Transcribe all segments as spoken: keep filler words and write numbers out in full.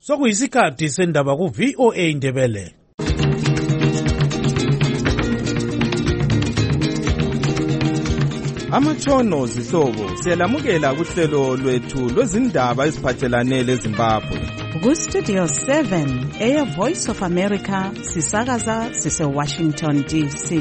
Sokuyisikhathi sendaba ku V O A Ndebele. Amatshono zihlobo siyalamukela kuhlelo lwethu lwezindaba eziphathelane leZimbabwe. Ku Studio seven, Air Voice of America, sisakaza sise Washington D C.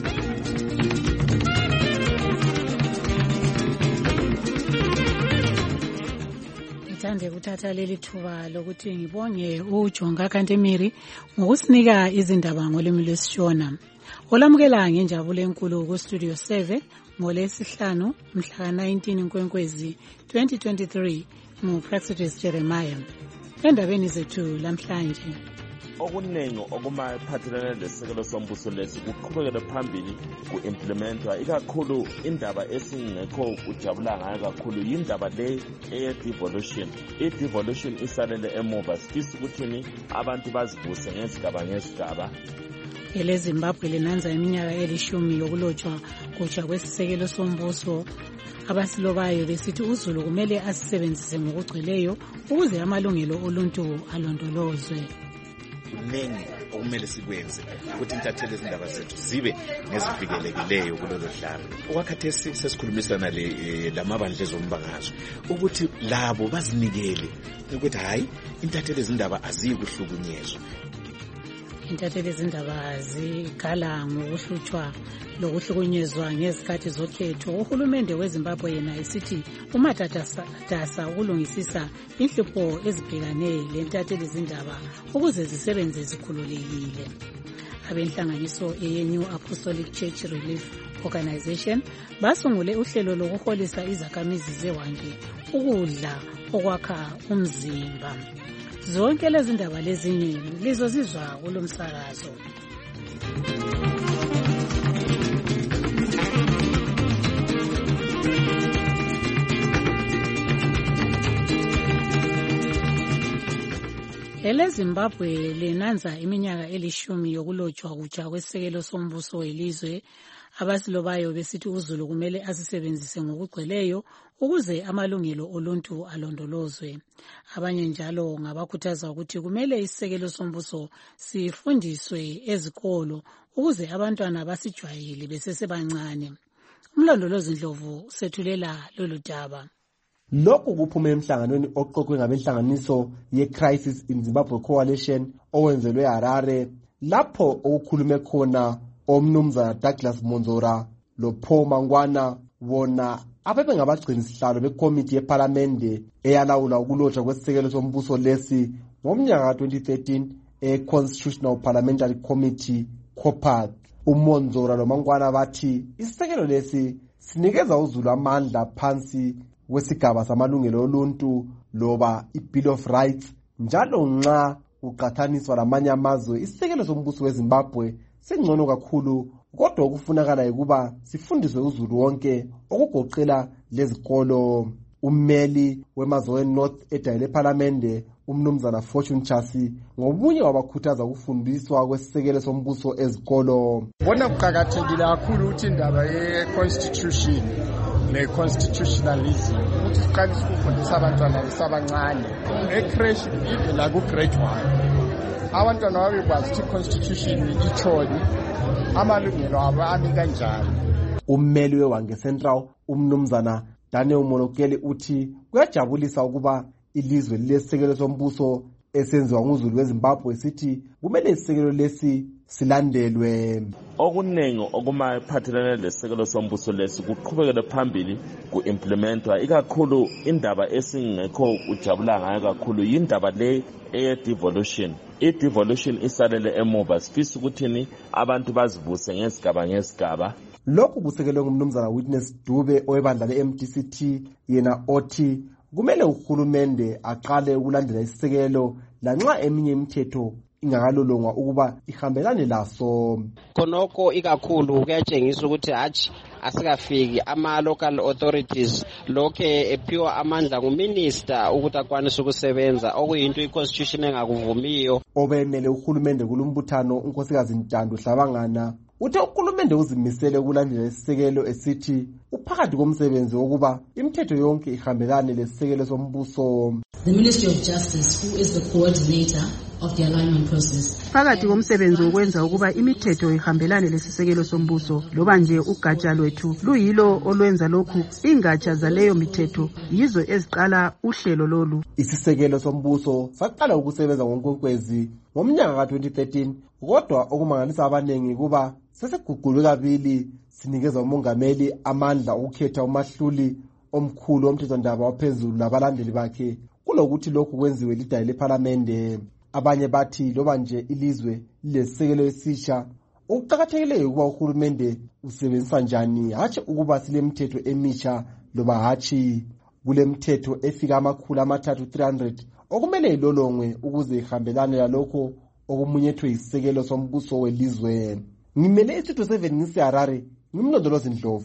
Ngithanda ukuthatha leli thuba lokuthi ngibonge uJonga Kantemiri ngokusinika izindaba ngolimi lwesiShona. Olamukela ngenjabulo enkulu ku Studio seven ngolesihlanu mhla nineteen Nkwenkwezi twenty twenty-three nguPractice Jeremiah. Endabeni zethu lamhlanje, okuningi okumaphathelane lesekelo sombuso lesi kuqhubekela phambili ku-implementwa, ikakhulu indaba esingekho kujabula ngayo kakhulu yindaba le eye-devolution. I-devolution isalele emuva, sifisa ukuthini abantu bazibuse ngezigaba ngezigaba. eleZimbabwe linanza iminyaka elishumi yokulotshwa kutsha kwesisekelo sombuso. Abasilobayo besithi uZulu kumele asisebenzise ngokugcweleyo ukuze amalungelo oluntu alondolozwe. Kuningi okumele sikwenze ukuthi intatheli izindaba zethu zibe ngezivikelekileyo kulolu hlanga. Okwakhathesi sesikhulumisana le lamabandla ezombangazwe ukuthi labo bazinikele ukuthi hayi intatheli izindaba azikuhlukunyezwa. Intatheli izindaba zigala ngokuhlutshwa lokuhlukunyezwa ngezikhathi zokhetho. Uhulumende weZimbabwe yena esithi umatatasa ukulungisisa inhlupho ezibhekane lentatheli izindaba ukuze zisebenze zikhululekile. Abenhlanganiso ye-New Apostolic Church Relief Organization basungule uhlelo lokuholisa izakhamizi zewande ukudla okwakha umzimba. Zonke lezi ndaba lezinye lizozizwa kulomsakazo. eleZimbabwe linanza iminyaka elishumi yokulotshwa kutsha kwesisekelo sombuso welizwe. Abasilobayo besithi uZulu kumele asisebenzise ngokugcweleyo ukuze amalungelo oluntu alondolozwe. Abanye njalo ngabakhuthaza ukuthi kumele isisekelo sombuso sifundiswe ezikolo ukuze abantwana basijwayele besesebancane. Umlondolozi Ndlovu sethulela lolu daba. Lokhu kuphume emhlanganweni oqoqwe ngabenhlanganiso ye-Crisis in Zimbabwe Coalition owenzelwe Harare, lapho okukhulume khona omnumzana Douglas Monzora lo Paul Mangwana, bona abebe ngabagcini sihlalo bekomiti yeParlamente eyalawula ukulotshwa kwesisekelo sombuso lesi ngomnyaka twenty thirteen e-Constitutional Parliamentary Committee COPAC. uMonzora lo Mangwana bathi isisekelo lesi sinikeza uZulu amandla phansi wesigaba samalungelo oluntu loba i-Bill of Rights, njalo nxa uqathaniswa lamanye amazwe isisekelo sombuso weZimbabwe singcono kakhulu, kodwa okufunakala ukuba sifundiswe uZulu wonke okugoqela lezikolo. Ummeli wemazweni North edayile eParlamente umnumzana Fortune Chasi ngobunye wabakhuthaza ukufundiswa kwesisekelo sombuso ezikolo. Bona kuqakathekile kakhulu ukuthi indaba ye-constitution ne-constitutionalism ukuthi siqalise ukufundisa abantwana besabancane e-creche even laku-grade one. Abantwana babekwazi ukuthi i-constitution itshoni, amalungelo abo ami kanjani. Ummeli weWange Central umnumzana Daniel Molokeli uthi kuyajabulisa ukuba ilizwe lesisekelo sombuso esenziwa nguZulu weZimbabwe sithi kumele isisekelo lesi silandelwe. Okuningi okumaphathelane lesekelo sombuso lesi kuqhubekela phambili ku-implementwa, ikakhulu indaba esingekho kujabula ngayo kakhulu yindaba le eye-devolution. I-devolution isalele emuva, sifisa ukuthini abantu bazibuse ngezigaba ngezigaba. Lokhu kusekelwe ngumnumzana Witness Dube owebandla le-M D C T, yena othi kumele uhulumende aqale ukulandela isisekelo lanxa eminye imithetho ingakalolongwa ukuba ihambelane laso. Khonokho ikakhulu kuyatshengisa ukuthi hatshi asikafiki ama-local authorities lokhe ephiwa amandla nguminister ukuthi akwanise ukusebenza, okuyinto i-constitution engakuvumiyo. Obemele uhulumende kulumbuthano unkosikazi Ntando Hlabangana uthe uhulumende uzimisele ukulandela isisekelo esithi uphakathi komsebenzi wokuba imithetho yonke ihambelane lesisekelo sombuso. The Ministry of Justice, who is the coordinator of the alignment process. Phakathi komsebenzi ukwenza ukuba imithetho ihambelane lesisekelo sombuso, loba nje ugatsha lwethu luyilo olwenza lokhu, ingatsha zaleyo mithetho yizo eziqala uhlelo lolu. Isisekelo sombuso saqala ukusebenza ngoNkwenkwezi ngomnyaka ka twenty thirteen, kodwa okumangalisa abanengi kuba sesiguqulwe kabili sinikeza umongameli amandla ukukhetha umahluli omkhulu omthethondaba waphezulu labalandeli bakhe, kulokuthi lokhu kwenziwe lidayi lePhalamende. Abanye bathi loba nje ilizwe lesisekelo esisha, ukuqakathekileyo ukuba uhulumende usebenzisa njani hatshi ukuba silemithetho emisha loba hatshi kulemithetho efika amakhulu amathathu three hundred okumele ilolongwe ukuze ihambelane lalokho okumunyethwe isisekelo sombuso welizwe. Ngimele isitho seven ngisiHarare, ngimlondolozi Ndlovu.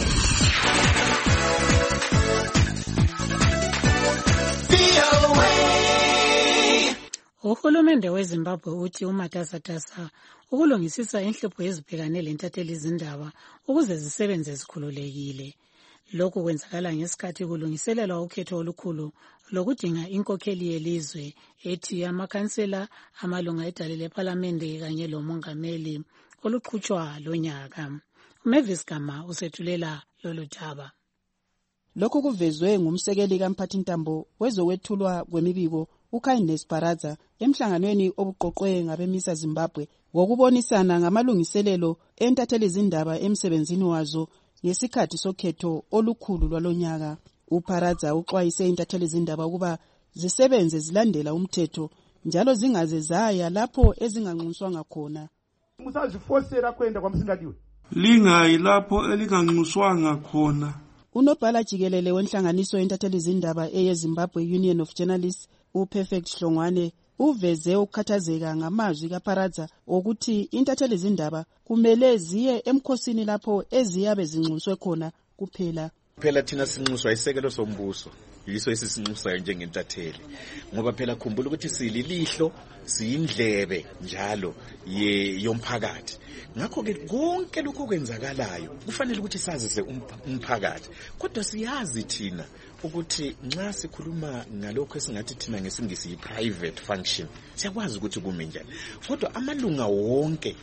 Uhulumende weZimbabwe uthi umatasatasa ukulungisisa inhlupho ezibhekane lentatheli izindaba ukuze zisebenze zikhululekile. Lokhu kwenzakala ngesikhathi kulungiselelwa ukhetho olukhulu lokudinga inkokheli yelizwe ethi amakhansela, amalunga edale lePhalamende kanye lomongameli oluqhutshwa lonyaka. uMavis Gama usethulela lolu daba. Lokhu kuvezwe ngumsekeli kaMphathintambo wezokwethulwa kwemibiko uKindness Baraza emhlanganweni obuqoqwe ngabemisa Zimbabwe ngokubonisana ngamalungiselelo entatheli izindaba emsebenzini wazo ngesikhathi sokhetho olukhulu lwalonyaka. uBaraza uxwayise intatheli izindaba ukuba zisebenze zilandela umthetho njalo zingaze zaya lapho ezinganxuswanga khona. Musazifosela kwenda kwamsingadiwe. Lingayi lapho elinganxuswanga khona. Unobhala jikelele wenhlanganiso entatheli izindaba eyeZimbabwe Union of Journalists uPerfect Hlongwane uveze ukukhathazeka ngamazwi kaBaraza ukuthi intatheli izindaba kumele ziye emkhosini lapho eziyabe zinxuswe khona kuphela. Phela thina sinxuswa isekelo sombuso, yiso esisinxusayo njengentatheli, ngoba phela khumbula ukuthi sililihlo siyindlebe njalo yomphakathi. Ngakho ke konke lokho kwenzakalayo kufanele ukuthi sazise umphakathi, kodwa siyazi thina ukuthi nxa sikhuluma ngalokho esingathi thina ngesingisi yi-private function siyakwazi ukuthi kume njani, kodwa amalunga wonke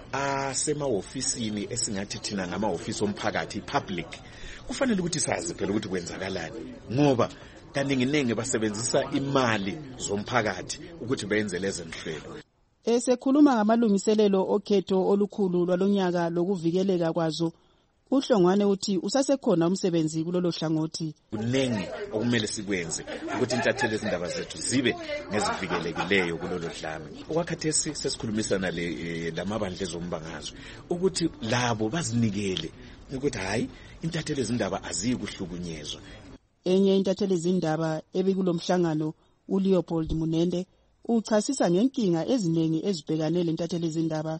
asemahofisini esingathi thina ngamahofisi omphakathi public kufanele ukuthi sazi phela ukuthi kwenzakalani, ngoba kaningi-ningi basebenzisa imali zomphakathi ukuthi benze lezi nhlelo. Esekhuluma ngamalungiselelo okhetho olukhulu lwalonyaka lokuvikeleka kwazo, uHlongwane uthi usasekhona umsebenzi kulolo hlangothi. Kuningi okumele sikwenze ukuthi intatheli izindaba zethu zibe ngezivikelekileyo kulolo dlame. Okwakhathesi sesikhulumisana le lamabandla ezombangazwe ukuthi labo bazinikele ukuthi hayi intatheli izindaba azikuhlukunyezwa. Enye intatheli izindaba ebikulomhlangano uLeopold Munende uchasisa ngenkinga eziningi ezibhekane lentatheli izindaba.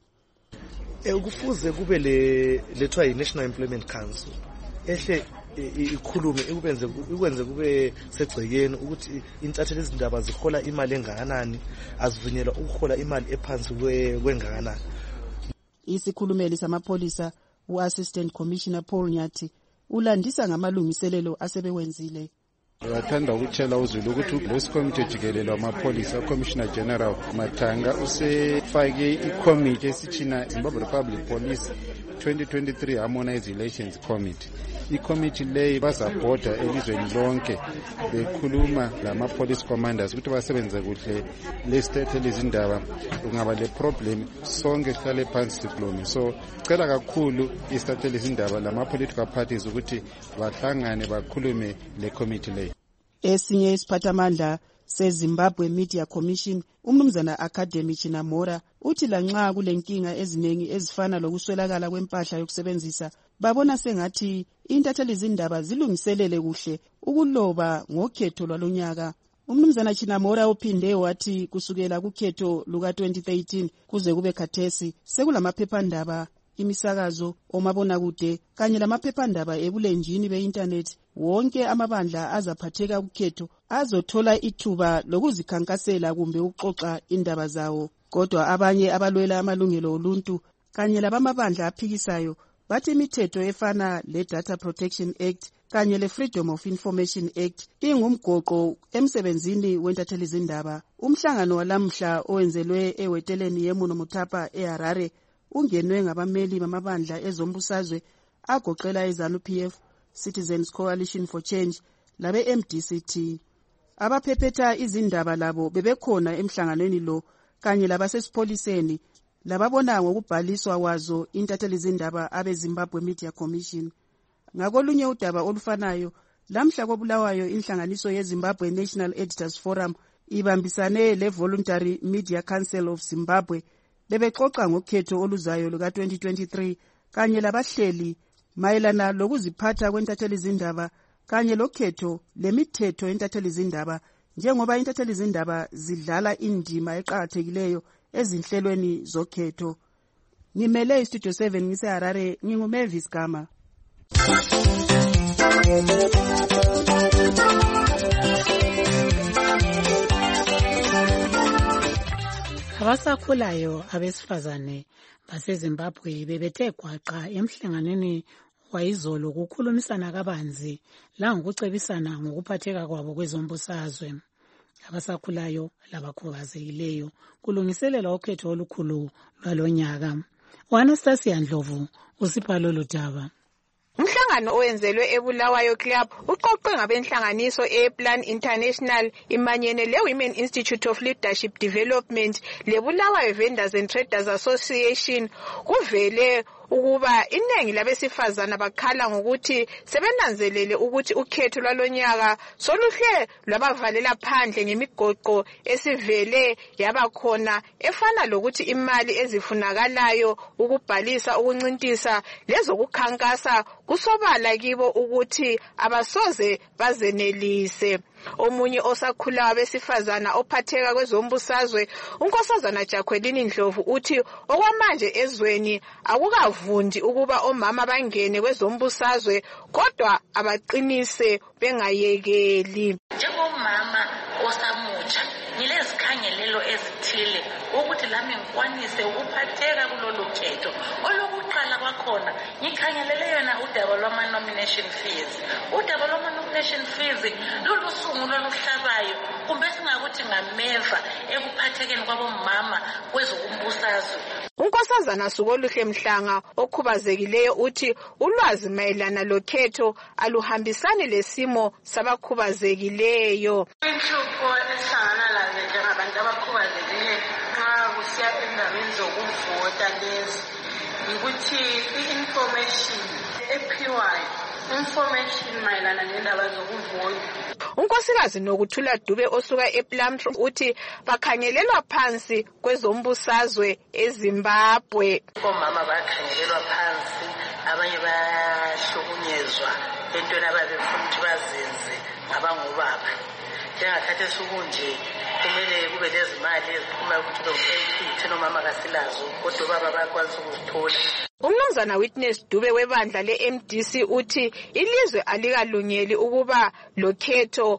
Ukufuze kube le lethwa yi-National Employment Council ehle ikhulume ikwenze ikwenze kube segcekeni ukuthi intatheli izindaba zihola imali engakanani, azivunyelwa ukuhola imali ephansi kwengakanani. Isikhulumeli samapholisa u-Assistant Commissioner Paul Nyathi ulandisa ngamalungiselelo asebewenzile. Wathanda ukutshela uzulu ukuthi lesikomite jikelele wamapholisa uCommissioner General Matanga usefake ikomiti esithina Zimbabwe Republic Police twenty twenty-three Harmonized Elections Committee. Ikomiti leyi bazabhoda elizweni lonke bekhuluma lama-police commanders ukuthi basebenze kuhle lesitatheli izindaba, kungaba le problem sonke sihlale phansi sikhulume. So cela kakhulu isitatheli izindaba lama-political parties ukuthi bahlangane bakhulume le committee leyi. Esinye isiphathamandla seZimbabwe Media Commission umnumzana Academy Chinamora uthi lanxa kulenkinga eziningi ezifana lokuswelakala kwempahla yokusebenzisa, babona sengathi intatheli izindaba zilungiselele kuhle ukuloba ngokhetho lwalonyaka. Umnumzana Chinamora uphinde wathi kusukela kukhetho luka twenty thirteen kuze kube khathesi sekulamaphephandaba, imisakazo, omabonakude kanye lamaphephandaba ebulenjini be-internet. Wonke amabandla azaphatheka kukhetho azothola ithuba lokuzikhankasela kumbe ukuxoxa indaba zawo. Kodwa abanye abalwela amalungelo oluntu kanye labamabandla aphikisayo bathi imithetho efana le-Data Protection Act kanye le-Freedom of Information Act ingumgoqo emsebenzini wentatheli zindaba. Umhlangano walamhla owenzelwe eweteleni yeMuno Mutapa eHarare ungenwe ngabameli bamabandla ezombusazwe agoqela iZANU-P F, Citizens Coalition for Change labe-M D C T. Abaphephetha izindaba labo bebekhona emhlanganweni lo kanye labasesipholiseni lababona ngokubhaliswa wazo intatheli zindaba abe-Zimbabwe Media Commission. Ngakolunye udaba olufanayo, lamhla kobulawayo inhlanganiso ye-Zimbabwe National Editors Forum ibambisane le-Voluntary Media Council of Zimbabwe bebexoxa ngokhetho oluzayo luka twenty twenty-three kanye labahleli mayelana lokuziphatha kwentatheli zindaba kanye lokhetho lemithetho entatheli zindaba njengoba intatheli zindaba zidlala indima eqhakathekileyo ezinhlelweni zokhetho. Ngimele iStudio seven ngiseHarare, nginguMavis Gama. Abasakhulayo abesifazane baseZimbabwe bebethe gwaqa emhlanganweni wayizolo kukhulumisana kabanzi la ngokucebisana ngokuphatheka kwabo kwezombusazwe. Abasakhulayo labakhubazekileyo kulungiselelwa ukhetho olukhulu lwalonyaka. U-Anastasia Ndlovu usipha lolu daba. Umhlangano owenzelwe eBulawayo Club uqoqwe ngabenhlanganiso ePlan International imanyene le-Women Institute of Leadership Development le-Bulawayo Vendors and Traders Association. Kuvele ukuba inengi labesifazana bakhala ngokuthi sebenanzelele ukuthi ukhetho lwalonyaka soluhle lwabavalela phandle ngemigoqo esivele yabakhona efana lokuthi imali ezifunakalayo ukubhalisa ukuncintisa lezokukhankasa kusobala kibo ukuthi abasoze bazenelise. Omunye osakhula abesifazana ophatheka kwezombusazwe unkosazana Jacqueline Ndlovu uthi okwamanje ezweni akukavundi ukuba omama bangene kwezombusazwe kodwa abaqinise bengayekeli. Njengomama osamutsha ngilezikhangelelo ezithile ukuthi lami ngikwanise ukuphatheka kulolu khetho. Olokuqala kwakhona ngikhangelele yona udaba lwama nomination fees. Udaba lwama nomination fees lulusungulo oluhlabayo kumbe singakuthi ngameva ekuphathekeni kwabomama kwezokumbusazwe. Unkosazana Sukoluhle Mhlanga okhubazekileyo uthi ulwazi mayelana lokhetho aluhambisani lesimo sabakhubazekileyo. Inhlupho esihlangana lazo njengabantu abakhubazekileyo nxa kusiya endaweni zokuvota lezi ukuthi i-information ephiwayo information mayelana nendaba zokuvota. Unkosikazi Nokuthula Dube osuka ePlumtree uthi bakhangelelwa phansi kwezombusazwe eZimbabwe. Omama bakhangelelwa phansi, abanye bayahlukunyezwa entweni ababefuna ukuthi bazenze ngabangobaba. Njengakhathi sukunje kumele kube lezimali eziphuma ukuthi lo-M P nomama kasilazo kodwa baba bayakwanisa ukuzithola. Umnumzana Witness Dube webandla le-M D C uthi ilizwe alikalungeli ukuba lokhetho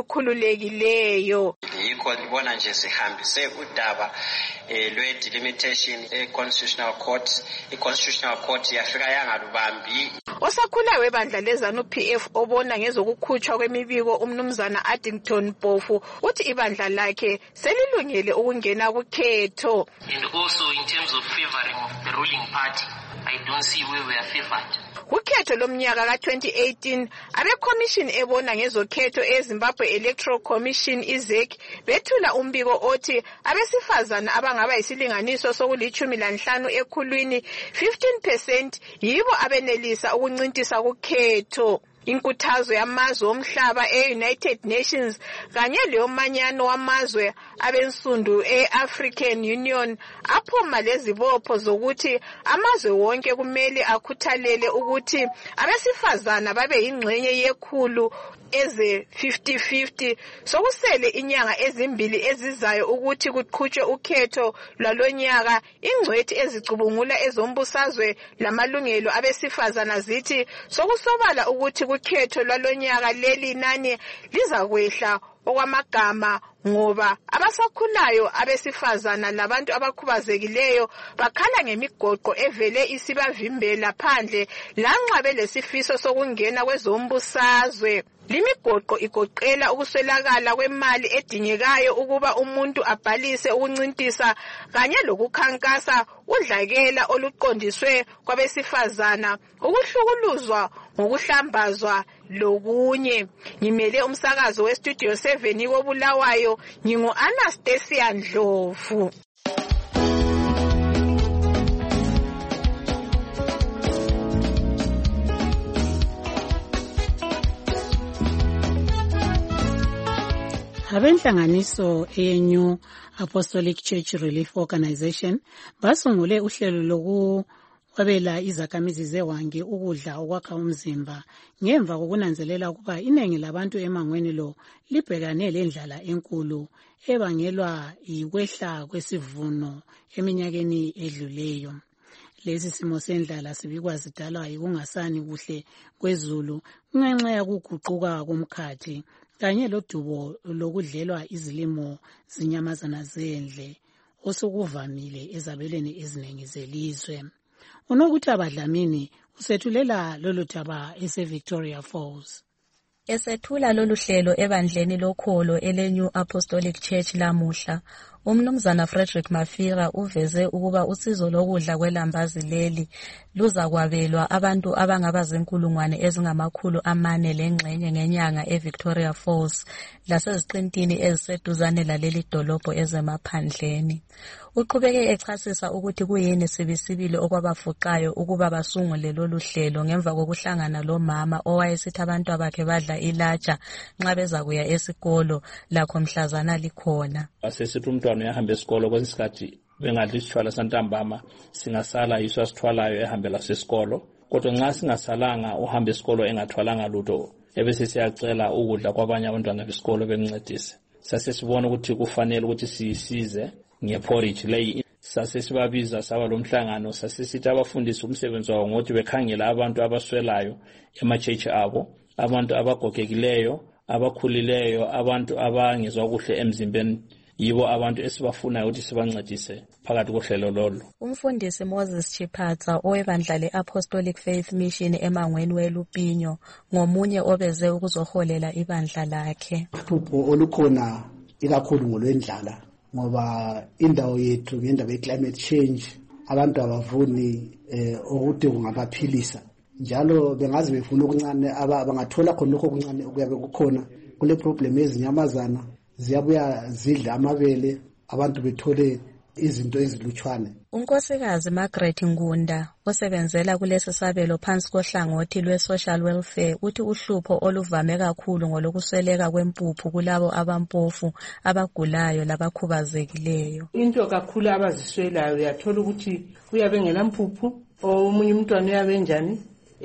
olukhululekileyo. Yikho libona nje sihambise udaba lwe-delimitation e-Constitutional Court. I-Constitutional Court yafika yangalubambi. Osakhula webandla leZANU-P F obona ngezokukhutshwa kwemibiko umnumzana Addington Mpofu uthi ibandla lakhe selilungele ukungena kukhetho. And also in terms of favoring of the ruling party, I don't see where we are favored. Ukhetho lomnyaka ka twenty eighteen abe-commission ebona ngezokhetho eZimbabwe Electoral Commission I Z E C bethula umbiko othi abesifazana abangaba yisilinganiso sokulithumi lanhlanu ekhulwini fifteen percent yibo abenelisa ukuncintisa kukhetho. Inkuthazo yamazwe omhlaba e-United Nations kanye leyomanyano wamazwe abensundu e-African Union aphuma lezibopho zokuthi amazwe wonke kumele akhuthalele ukuthi abesifazana babe yingxenye yekhulu eze fifty fifty. Sokusele inyanga ezimbili ezizayo ukuthi kuqhutshwe ukhetho lwalonyaka. Ingcwethi ezicubungula ezombusazwe lamalungelo abesifazana zithi sokusobala ukuthi ukhetho lwalonyaka leli nani lizakwehla okwamagama ngoba abasakhulayo abesifazana labantu abakhubazekileyo bakhala ngemigoqo evele isibavimbela phandle lanxa belesifiso sokungena kwezombusazwe. Limigoqo igoqela ukuswelakala kwemali edingekayo ukuba umuntu abhalise ukuncintisa kanye lokukhankasa udlakela oluqondiswe kwabesifazana, ukuhlukuluzwa ngokuhlambazwa lokunye. Ngimele umsakazo westudio seven koBulawayo, ngingu-Anastasia Ndlovu. Abenhlanganiso ye-New Apostolic Church Relief Organization basungule uhlelo lokuwabela izakhamizi zeWange ukudla okwakha umzimba ngemva kokunanzelela ukuba iningi labantu emangweni lo libhekane lendlala enkulu ebangelwa yikwehla kwesivuno eminyakeni edluleyo. Lesi simo sendlala sibikwa sidalwa yikungasani kuhle kwezulu ngenxa yokuguquka komkhathi kanye lodubo lokudlelwa izilimo zinyamazana zendle osukuvamile ezabelweni eziningi zelizwe. Unokuthaba Dlamini usethulela lolu thaba ese-Victoria Falls. Esethula lolu hlelo ebandleni lokholo ele-New Apostolic Church lamuhla, uMnumzana Frederick Mafira uveze ukuba usizo lokudla kwelambazi leli luzakwabelwa abantu abangaba zinkulungwane ezingamakhulu amane lengxenye ngenyanga eVictoria Falls laseziqintini eziseduzane laleli dolobho ezemaphandleni. Uqhubeke echasisa ukuthi kuyini sibisibili okwabafuqayo ukuba basungule lolu hlelo ngemva kokuhlangana lomama owayesithi abantu abakhe badla ilatsha nxa beza kuya esikolo lakho mhlazana likhona. Asesithi umntwana uyahamba esikolo kwesikhathi bengadli isithwala santambama singasala yiso asithwalayo ehambela sesikolo, kodwa nxa singasalanga uhamba esikolo engathwalanga lutho ebese siyacela ukudla kwabanye abantwana besikolo bencedise. Sasesibona ukuthi kufanele ukuthi sisize ngeporridge leyi. Sasesibabiza saba lomhlangano sasesithi abafundisi umsebenzi wabo ngokuthi bekhangela abantu abaswelayo emachechi abo, abantu abagogekileyo, abakhulileyo, abantu abangezwa kuhle emzimbeni, yibo abantu esibafunayo ukuthi sibancedise phakathi kohlelo lolu. Umfundisi Moses Chipatsa owebandla le-Apostolic Faith Mission emangweni weLupinyo ngomunye obeze ukuzoholela ibandla lakhe. Uhlupho olukhona ikakhulu ngolwendlala ngoba indawo yethu ngendaba ye-climate change abantu abavuni eh, ukuthi kungabaphilisa, njalo bengazi befuna okuncane abangathola khona lokho okuncane okuyabe kukhona kule problem ezinyamazana ziyabuya zidla amabele abantu bethole izinto ezilutshwane. Unkosikazi Margaret Ngunda osebenzela kulesi sabelo phansi kohlangothi lwe-social welfare uthi uhlupho oluvame kakhulu ngolokusweleka kwempuphu kulabo abampofu, abagulayo labakhubazekileyo. Into kakhulu abaziswelayo uyathola ukuthi uyabe ngelampuphu, omunye umntwana uyabe njani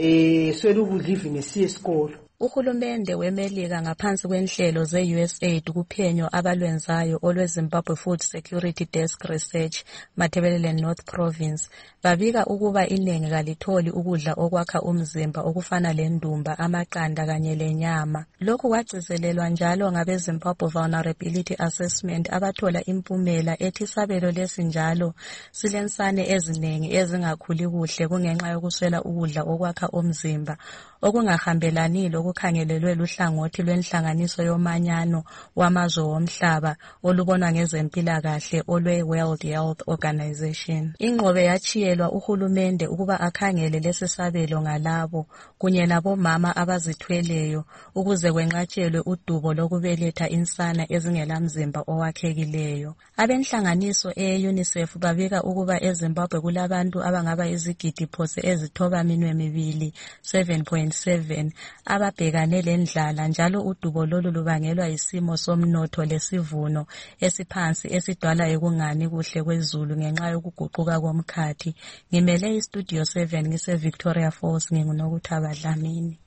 eh swela ukudla ivini siye esikolo. Uhulumende weMelika ngaphansi kwenhlelo ze-U S A I D kuphenyo abalwenzayo olweZimbabwe Food Security Desk Research Matabeleland North Province babika ukuba iningi kalitholi ukudla okwakha umzimba okufana lendumba, amaqanda kanye lenyama. Lokhu kwagcizelelwa njalo ngabe-Zimbabwe Vulnerability Assessment abathola impumela ethi isabelo lesi njalo silensane eziningi ezingakhuli kuhle kungenxa yokuswela ukudla okwakha umzimba okungahambelani lokukhangelelwe luhlangothi lwenhlanganiso yomanyano wamazwe womhlaba olubona ngezempilakahle olwe-World Health Organization. Ingqobe yachiyelwa uhulumende ukuba akhangele lesi sabelo ngalabo kunye labomama abazithweleyo ukuze kwenqatshelwe udubo lokubeletha insana ezingelamzimba owakhekileyo. Abenhlanganiso e-UNICEF babika ukuba eZimbabwe kulabantu abangaba izigidi phose ezithoba minwe mibili seven point seven ababhekane lendlala, njalo udubo lolu lubangelwa isimo somnotho lesivuno esiphansi esidwala ekungani kuhle kwezulu ngenxa yokuguquka komkhathi. Ngimele iStudio seven ngise Victoria Falls, ngingunokuthaba Dlamini.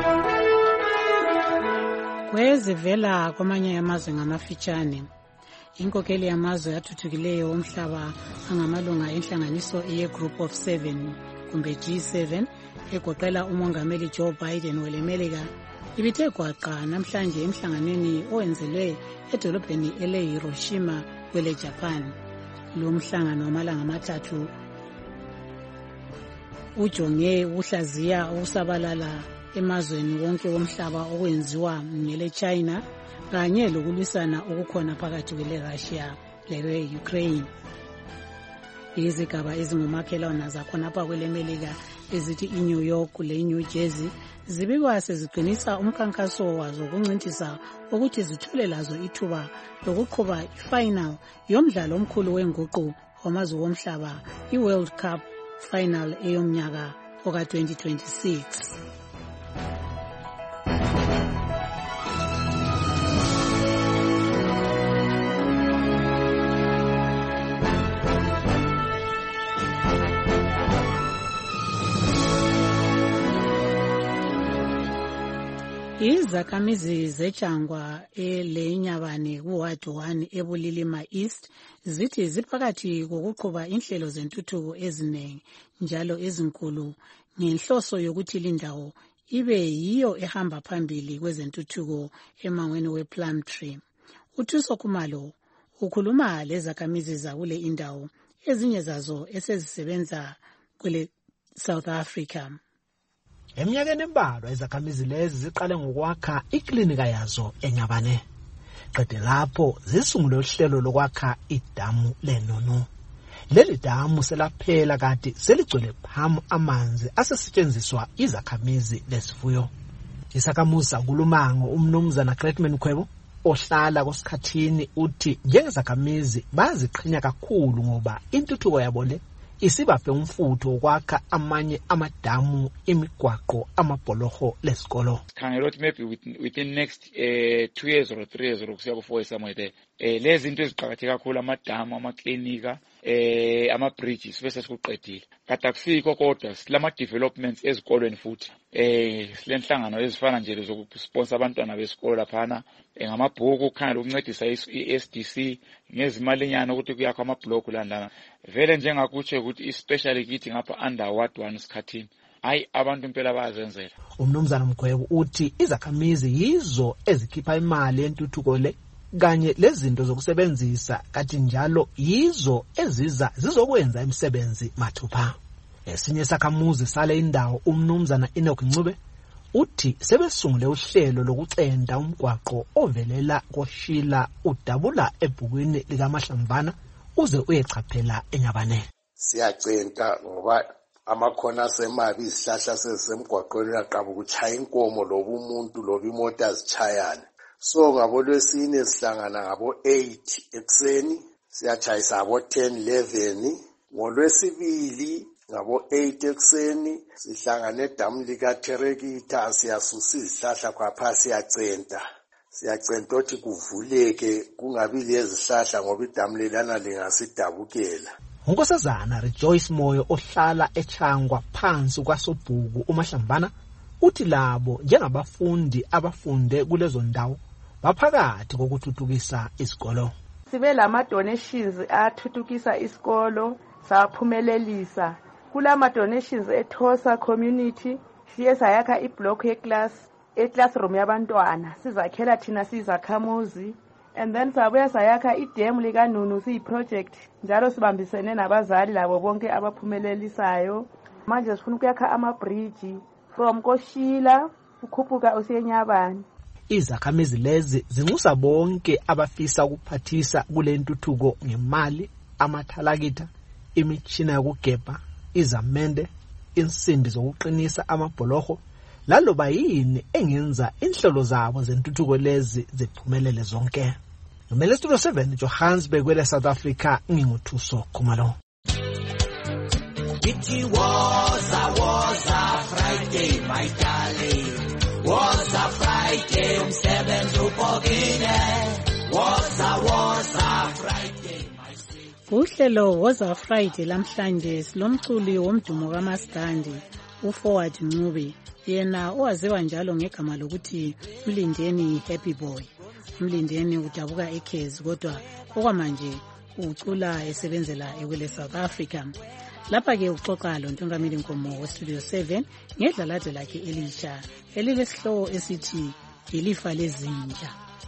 Kwezivela kwamanye amazwe ngamafitshane, Inkokheli yamazwe athuthukileyo omhlaba angamalunga enhlanganiso ye-Group of Seven kumbe G seven egoqela umongameli Joe Biden welemelika ibithe gwaqa namhlanje emhlanganweni owenzelwe edolobheni ele-Hiroshima kwele-Japan. Lo mhlangano wamalanga amathathu ujonge ukuhlaziya ukusabalala emazweni wonke womhlaba okwenziwa ngele-China kanye lokulwisana okukhona phakathi kwele-Russia lele-Ukraine. Izigaba ezingumakhelwane zakhonapha kwele-Melika ezithi i-New York le-New Jersey zibikwa seziqinisa umkhankaso wazo ukuncintisa ukuthi zithole lazo ithuba lokuqhuba i-final yomdlalo omkhulu wenguqu wamazwe womhlaba i-World Cup final eyomnyaka oka twenty twenty-six. Izakhamizi zejangwa elenyabane kuward one eBulilima East zithi ziphakathi kokuqhuba inhlelo zentuthuko eziningi njalo ezinkulu ngenhloso yokuthi lindawo ibe yiyo ehamba phambili kwezentuthuko emangweni wePlumtree. uThuso Khumalo ukhuluma lezakhamizi zakule indawo ezinye zazo esezisebenza kule South Africa. Eminyakeni embalwa izakhamizi lezi ziqale ngokwakha iklinika yazo enyabane. Qede lapho zisungule uhlelo lokwakha idamu leNono. Leli damu selaphela kanti seligcwele phamu amanzi asesetshenziswa izakhamizi lesifuyo. Isakhamuzi kulumango umnumzana Crackman Khwebo ohlala kosikhathini uthi njengezakhamizi baziqhinya kakhulu ngoba intuthuko yabo le isibaphe umfutho wokwakha amanye amadamu imigwaqo amabholoho lesikolo. Khangela ukuthi maybe within next uh, two years or three years or kusiya ku four years somewhere there eh lezi zinto eziqhakatheka kakhulu amadamu amaklinika eh ama bridges bese sikuqedile kade akusikho kodwa silama developments ezikolweni futhi eh silenhlangano ezifana nje lezokusponsor abantwana besikolo laphana ngamabhuku khangela ukuncedisa i-S D C ngezimali enyana ukuthi kuyakho ama block landana vele njengakutshe ukuthi especially kithi ngapha under ward one sikhathini hayi abantu impela bayazenzela. Umnumzana Mkhwebo uthi izakhamizi yizo ezikhipha imali yentuthuko le kanye lezinto zokusebenzisa kathi njalo yizo eziza zizokwenza imisebenzi mathupha. Esinye sakhamuzi sale indawo umnumzana Enoch Ncube uthi sebesungule uhlelo lokucenda umgwaqo ovelela koshila udabula ebhukwini likaMahlamvana uze uyechaphela enyabane. Siyacenta ngoba amakhona semabi isihlahla sesemgwaqweni yaqaba ukuchaya inkomo lobu umuntu lobu imota zichayana. So ngabo lwesine sihlangana ngabo eight ekseni siyachayisa abo ten eleven ngolwesibili ngabo eight ekseni sihlangane edamu lika Terekita siyasusa izihlahla kwapha siyacenta siyacenta ukuthi kuvuleke kungabi lezihlahla ngoba idamu lelana lingasidabukela. Unkosazana Rejoice Moyo ohlala eChangwa phansi kwaSobhuku uMahlamvana uthi labo njengabafundi abafunde kulezo ndawo baphakathi kokuthuthukisa isikolo. Sibe lama donations athuthukisa isikolo saphumelelisa kulama donations eThosa community siye sayakha iblock yeclass eclassroom yabantwana sizakhela thina sizakhamuzi and then sabuya sayakha idemu lika Nunu siyi project njalo sibambisene nabazali labo bonke abaphumelelisayo. Manje sifuna ukuyakha ama bridge from Koshila ukhuphuka usenyabane. Izakhamizi lezi zinxusa bonke abafisa ukuphathisa kule ntuthuko ngemali, amathalakitha, imitshina yokugebha, izamende, insindi zokuqinisa amabholoho laloba yini engenza inhlelo zabo zentuthuko lezi ziphumelele zonke. Nomele Studio seven Johannesburg kwele South Africa nginguthuso Khumalo. It was a was a Friday, my darling. Was a Friday, umsebenzi ubhokile. Was a was a Friday, my sweet. Uhlelo was a Friday lamhlanje silomculi womdumo kaMaskandi uForward Ncube yena owaziwa njalo ngegama lokuthi Mlindeni Happy Boy. Mlindeni udabuka eKezi kodwa okwamanje ucula esebenzela ekwele South Africa. Lapha ke uxoxa lo Ntongamili Nkomo weStudio seven ngedlalade lakhe elisha elilesihloko esithi ilifa lezinja.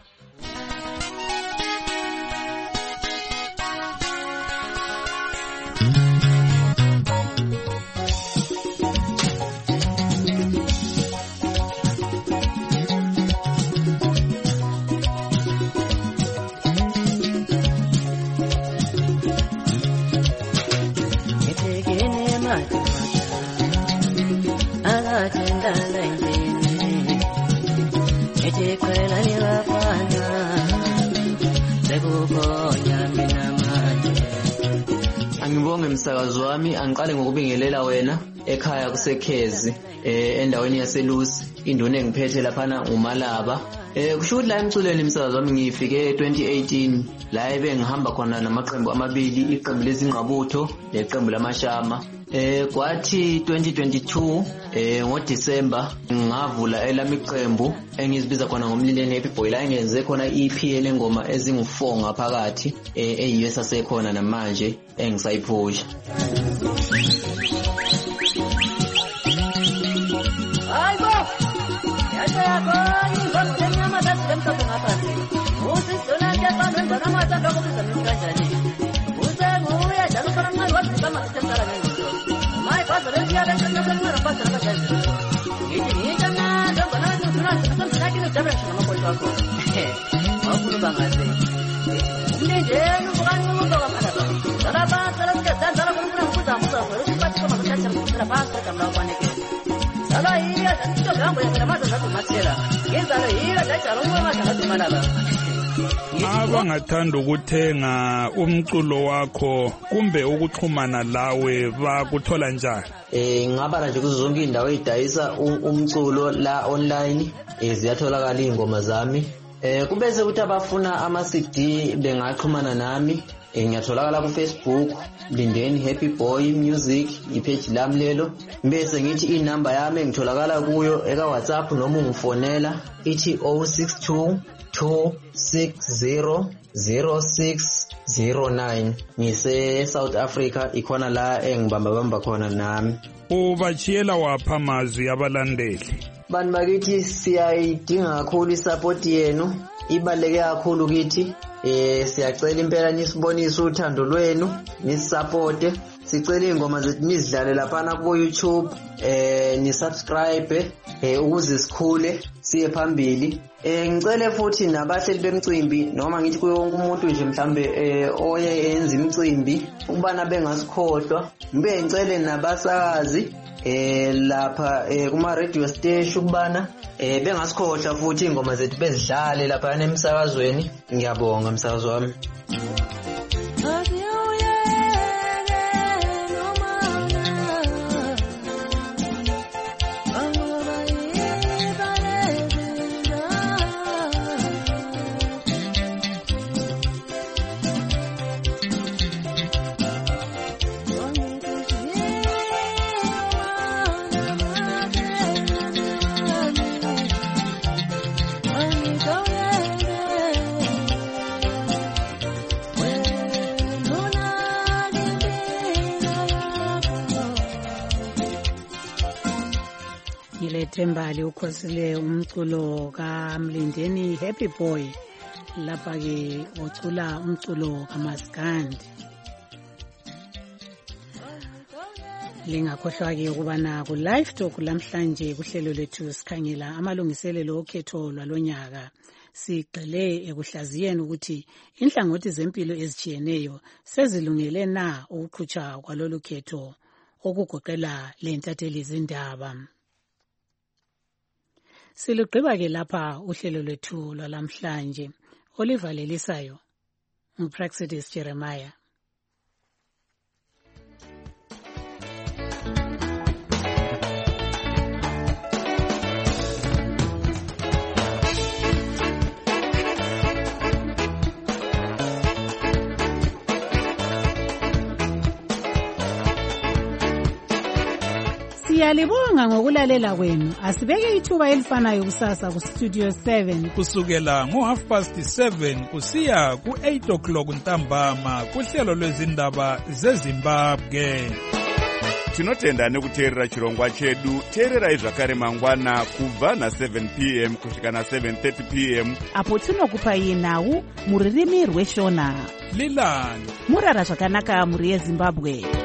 Angibonge msakazi wami, angiqale ngokubingelela wena ekhaya kuseKhezi eh endaweni yaseLusi, induna engiphethe laphana uMalaba. Eh kusho ukuthi la emculweni msakazi wami ngifike twenty eighteen la ebe ngihamba khona namaqembu amabili, iqembu lezingqabutho neqembu lamashama. Eh kwathi twenty twenty-two eh ngoDisemba ngavula elami iqembu engizibiza khona ngomlindeni Happy Boy, la engenze khona E P lengoma ezingu four ngaphakathi eh e-U S asekhona namanje engisayiphusha. Hayibo yashaya ngizomthemba basemthatho ngaphansi usisona ke bambenza kamatha lokubizana kanjani usenguya njalo khona nqali waziba masemthala ngento mai pasa lenziya lenziya ngara pasa kanjani ngithi ngitana ndongona nduna ndisomthela kini dabela ngamakholo wakho awukulu bangaze umndeni ubukani umuntu wakhalaza sala pasa lenziya sala khona ukuza ukuza ukuthi koma kuthatha ngizela pasa kamla kwaneke sala iya ndito gambo ya maza zaku mathela ngenzalo iya dajalo uma ngathi malaba. Abangathanda ukuthenga umculo wakho kumbe ukuxhumana lawe bakuthola njani? Eh ngabala nje kuzo zonke indawo ezidayisa umculo la online eh ziyatholakala ingoma zami. Eh kubese ukuthi abafuna ama C D bengaxhumana nami, eh ngiyatholakala ku Facebook Lindeni Happy Boy Music, ipage lami lelo. Bese ngithi inamba yami ngitholakala kuyo eka WhatsApp noma ungifonela ithi oh six two two six zero zero six zero nine. Ngise South Africa, ikhona la engibamba bamba khona nami. Ubachiyela wapha amazwi abalandeli? Bantu bakithi siyayidinga kakhulu isupport yenu, ibaleke kakhulu kithi. Eh siyacela impela nisibonise uthando lwenu, nisupporte. Sicela ingoma zethu nizidlale lapha ku YouTube, eh ni subscribe eh ukuze sikhule siye phambili. Eh ngicele futhi nabahleli bemcimbi noma ngithi kuyo wonke umuntu nje mhlambe eh oye enza imicimbi ukubana bengasikhohlwa, mbe ngicele nabasakazi eh lapha eh kuma radio station ukubana eh bengasikhohlwa futhi ingoma zethu bezidlale lapha emsakazweni. Ngiyabonga msakazi wami. Thembali ukhosile umculo kaMlindeni Happy Boy lapha ke ucula umculo kaMaskandi. Lingakhohlwa ke ukubana ku live talk lamhlanje kuhlelo lethu sikhangela amalungiselelo okhetho lwalonyaka. Sigxile ekuhlaziyeni ukuthi inhlangothi zempilo ezijiyeneyo sezilungele na ukuqhutshwa kwalolu khetho okugoqela lentatheli izindaba. Silugqiba ke lapha uhlelo lwethu lwalamhlanje. Oliver Lelisayo, uPraxidis Jeremiah. Siyalibonga ngokulalela kwenu. Asibeke ithuba elifanayo kusasa ku Studio seven. Kusukela ngo half past seven kusiya ku eight o'clock ntambama kuhlelo lwezindaba zeZimbabwe. Tinotenda nekuteerera chirongwa chedu. Teererai zvakare mangwana kubva na seven p m kusvika na seven thirty p m apo tinokupai nhau muririmi rweshona. Lilani murara zvakanaka muri yeZimbabwe.